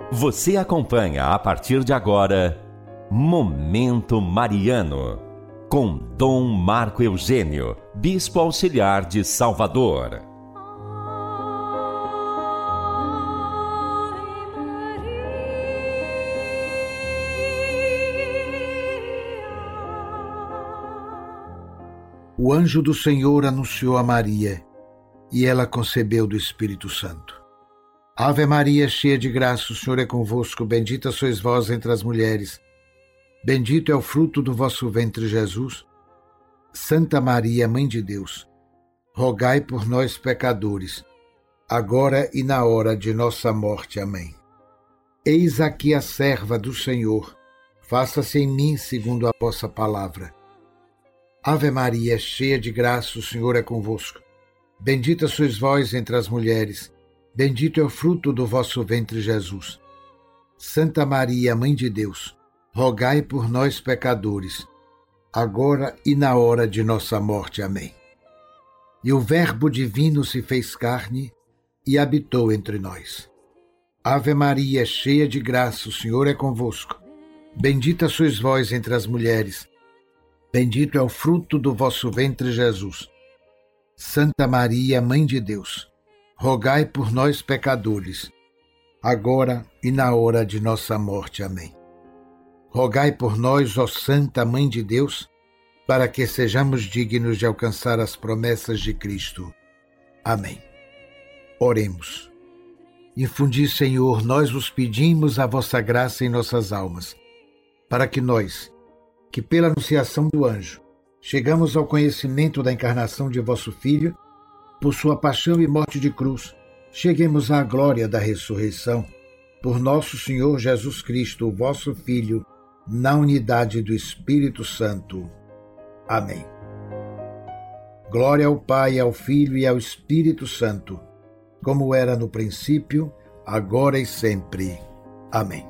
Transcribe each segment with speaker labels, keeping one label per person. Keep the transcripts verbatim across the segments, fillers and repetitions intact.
Speaker 1: Você acompanha a partir de agora Momento Mariano, com Dom Marco Eugênio, Bispo Auxiliar de Salvador.
Speaker 2: O anjo do Senhor anunciou a Maria, e ela concebeu do Espírito Santo. Ave Maria, cheia de graça, o Senhor é convosco, bendita sois vós entre as mulheres. Bendito é o fruto do vosso ventre, Jesus. Santa Maria, Mãe de Deus, rogai por nós, pecadores, agora e na hora de nossa morte. Amém. Eis aqui a serva do Senhor, faça-se em mim segundo a vossa palavra. Ave Maria, cheia de graça, o Senhor é convosco. Bendita sois vós entre as mulheres, bendito é o fruto do vosso ventre, Jesus. Santa Maria, Mãe de Deus, rogai por nós, pecadores, agora e na hora de nossa morte. Amém. E o Verbo divino se fez carne e habitou entre nós. Ave Maria, cheia de graça, o Senhor é convosco. Bendita sois vós entre as mulheres, bendito é o fruto do vosso ventre, Jesus. Santa Maria, Mãe de Deus, rogai por nós, pecadores, agora e na hora de nossa morte. Amém. Rogai por nós, ó Santa Mãe de Deus, para que sejamos dignos de alcançar as promessas de Cristo. Amém. Oremos. Infundi, Senhor, nós vos pedimos a vossa graça em nossas almas, para que nós, que pela anunciação do anjo, chegamos ao conhecimento da encarnação de vosso Filho, por sua paixão e morte de cruz, cheguemos à glória da ressurreição, por nosso Senhor Jesus Cristo, o vosso Filho, na unidade do Espírito Santo. Amém. Glória ao Pai, ao Filho e ao Espírito Santo, como era no princípio, agora e sempre. Amém.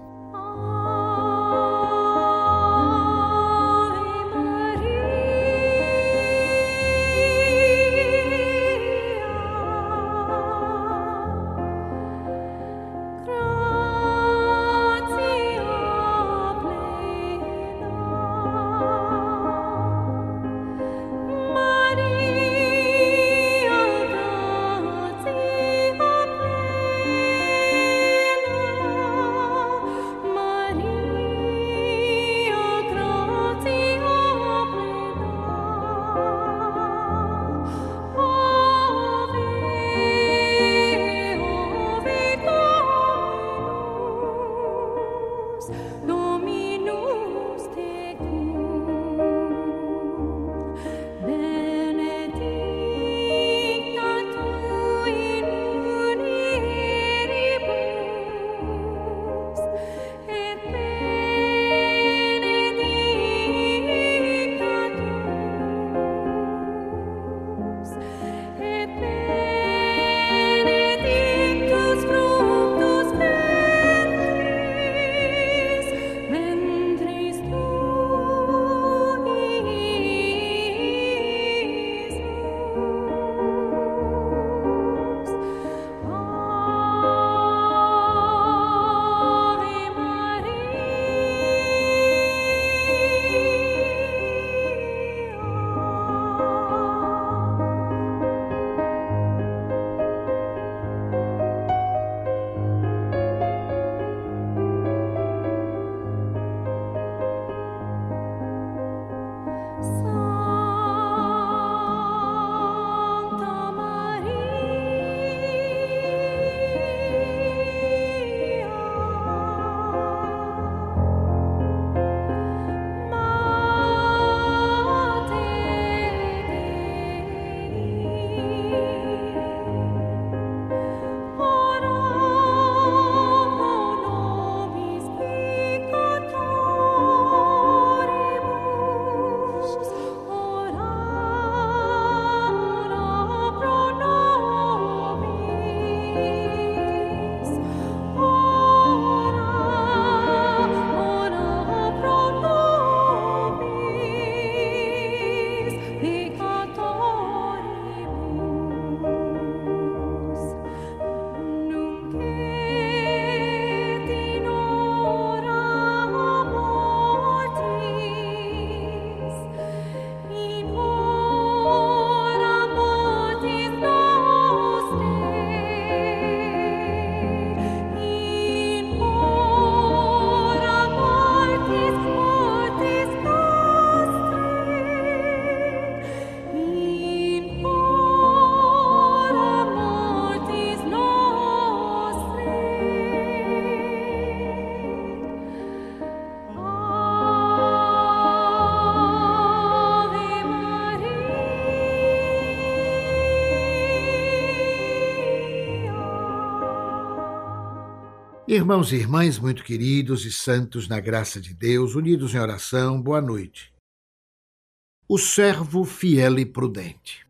Speaker 2: Irmãos e irmãs muito queridos e santos na graça de Deus, unidos em oração, boa noite. O servo fiel e prudente.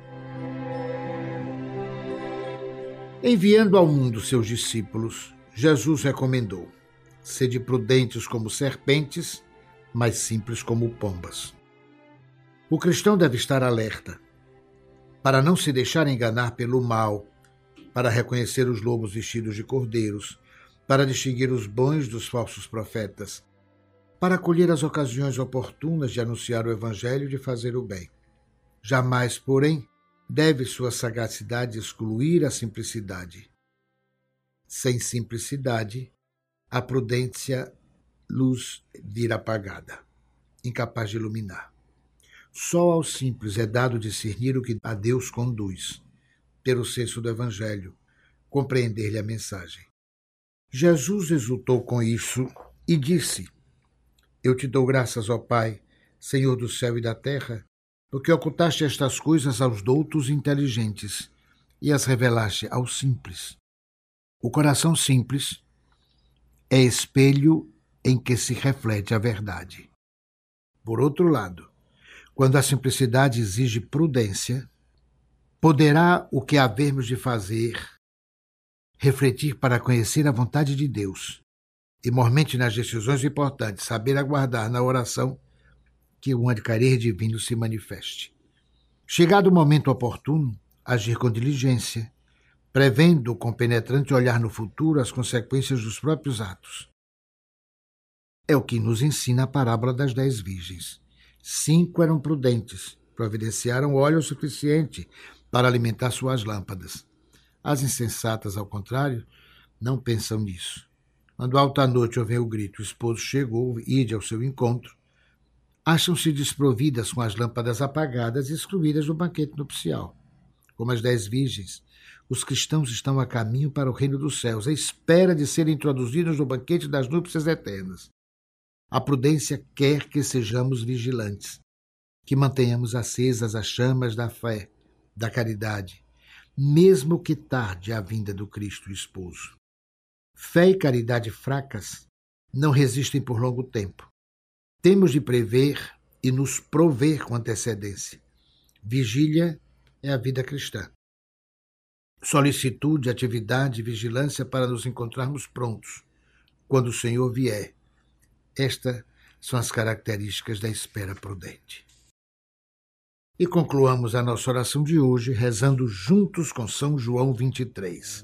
Speaker 2: Enviando ao mundo seus discípulos, Jesus recomendou: sede prudentes como serpentes, mas simples como pombas. O cristão deve estar alerta, para não se deixar enganar pelo mal, para reconhecer os lobos vestidos de cordeiros, para distinguir os bons dos falsos profetas, para acolher as ocasiões oportunas de anunciar o Evangelho e de fazer o bem. Jamais, porém, deve sua sagacidade excluir a simplicidade. Sem simplicidade, a prudência luz vira apagada, incapaz de iluminar. Só ao simples é dado discernir o que a Deus conduz, pelo senso do Evangelho, compreender-lhe a mensagem. Jesus exultou com isso e disse: Eu te dou graças, ó Pai, Senhor do céu e da terra, porque ocultaste estas coisas aos doutos e inteligentes e as revelaste aos simples. O coração simples é espelho em que se reflete a verdade. Por outro lado, quando a simplicidade exige prudência, poderá o que havermos de fazer refletir para conhecer a vontade de Deus e, mormente nas decisões importantes, saber aguardar na oração que o andecarer divino se manifeste. Chegado o momento oportuno, agir com diligência, prevendo com penetrante olhar no futuro as consequências dos próprios atos. É o que nos ensina a parábola das dez virgens. Cinco eram prudentes, providenciaram óleo suficiente para alimentar suas lâmpadas. As insensatas, ao contrário, não pensam nisso. Quando alta noite ouvem o grito, o esposo chegou, ide ao seu encontro, acham-se desprovidas com as lâmpadas apagadas e excluídas do banquete nupcial. Como as dez virgens, os cristãos estão a caminho para o reino dos céus, à espera de serem introduzidos no banquete das núpcias eternas. A prudência quer que sejamos vigilantes, que mantenhamos acesas as chamas da fé, da caridade, mesmo que tarde a vinda do Cristo esposo. Fé e caridade fracas não resistem por longo tempo. Temos de prever e nos prover com antecedência. Vigília é a vida cristã. Solicitude, atividade e vigilância para nos encontrarmos prontos quando o Senhor vier. Estas são as características da espera prudente. E concluamos a nossa oração de hoje rezando juntos com São João vinte e três.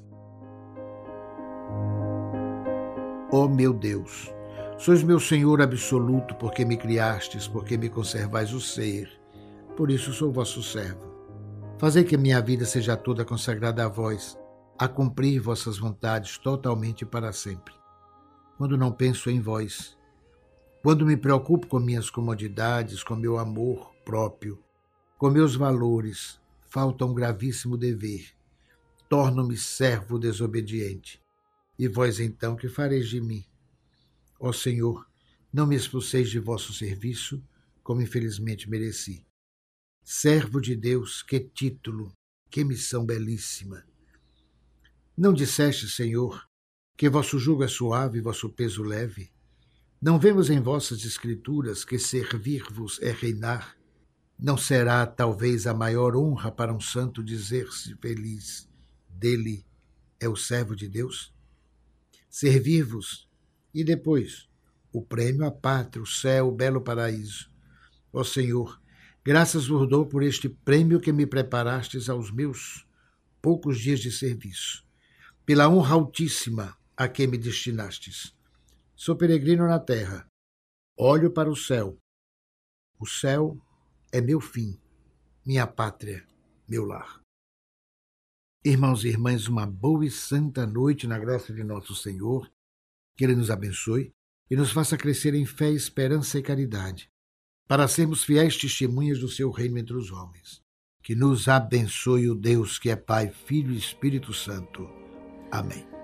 Speaker 2: Ó meu Deus, sois meu Senhor absoluto, porque me criastes, porque me conservais o ser, por isso sou vosso servo. Fazei que minha vida seja toda consagrada a vós, a cumprir vossas vontades totalmente e para sempre. Quando não penso em vós, quando me preocupo com minhas comodidades, com meu amor próprio, com meus valores, falta um gravíssimo dever. Torno-me servo desobediente. E vós então, que fareis de mim? Ó Senhor, não me expulseis de vosso serviço, como infelizmente mereci. Servo de Deus, que título, que missão belíssima. Não disseste, Senhor, que vosso jugo é suave e vosso peso leve? Não vemos em vossas escrituras que servir-vos é reinar? Não será, talvez, a maior honra para um santo dizer-se feliz dele é o servo de Deus? Servir-vos e depois o prêmio, a pátria, o céu, o belo paraíso. Ó Senhor, graças vos dou por este prêmio que me preparastes aos meus poucos dias de serviço, pela honra altíssima a que me destinastes. Sou peregrino na terra, olho para o céu. O céu é meu fim, minha pátria, meu lar. Irmãos e irmãs, uma boa e santa noite na graça de nosso Senhor, que Ele nos abençoe e nos faça crescer em fé, esperança e caridade, para sermos fiéis testemunhas do seu reino entre os homens. Que nos abençoe o Deus que é Pai, Filho e Espírito Santo. Amém.